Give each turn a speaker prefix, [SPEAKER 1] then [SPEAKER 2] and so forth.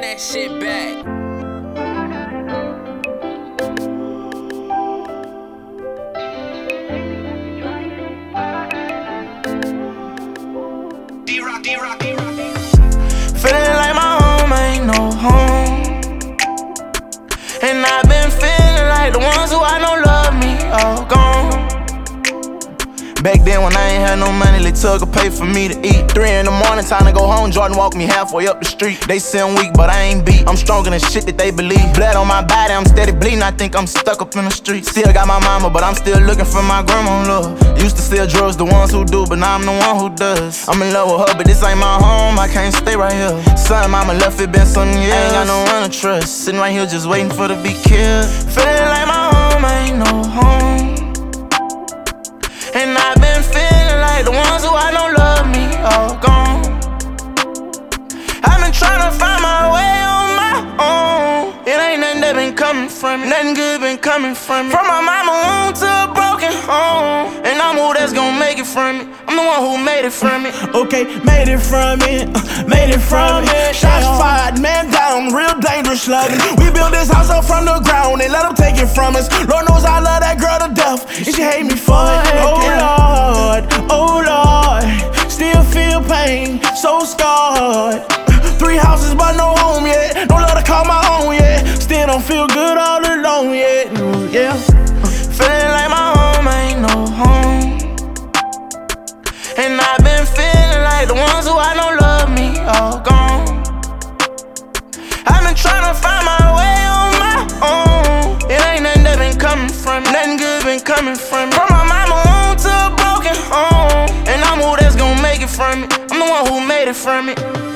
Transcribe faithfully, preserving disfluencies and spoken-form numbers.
[SPEAKER 1] that shit back.
[SPEAKER 2] D-Rock, D-Rock, D-Rock.
[SPEAKER 3] Feeling like my home ain't no home. And I've been feeling like the ones who I know love me all gone. Back then when I ain't had no money, they took a pay for me to eat. Three in the morning, time to go home. Jordan walked me halfway up the street. They say I'm weak, but I ain't beat. I'm stronger than shit that they believe. Blood on my body, I'm steady bleeding. I think I'm stuck up in the street. Still got my mama, but I'm still looking for my grandma love. Used to sell drugs, the ones who do, but now I'm the one who does. I'm in love with her, but this ain't my home. I can't stay right here. Son, mama left, it been some years. I ain't got no one to trust. Sitting right here just waiting for to be killed. Feeling like my home ain't no home. And I've been feeling like the ones who I know love me all gone. I've been trying to find my way on my own. It ain't nothing that been coming from me. Nothing good been coming from me. From my mama womb to a broken home. And I'm who that's gonna make it from me. I'm the one who made it from me.
[SPEAKER 4] Okay, made it from it, uh, made it from it. Shots fired, man down, real dangerous slugging. We built this house up from the ground and let them take it from us. Lord knows I love that girl to death, and she hate me for it. Oh Lord, oh Lord, still feel pain, so scarred. Three houses but no home yet, don't let her call my own yet. Still don't feel good all alone yet, mm, yeah.
[SPEAKER 3] Feeling like my home ain't no home. And I've been feeling like the ones who I know love me all gone. I've been trying to find my way on my own. It ain't nothing that been coming from me. Nothing good been coming from me. From my mama womb to a broken home. And I'm who that's gonna make it from me. I'm the one who made it from it.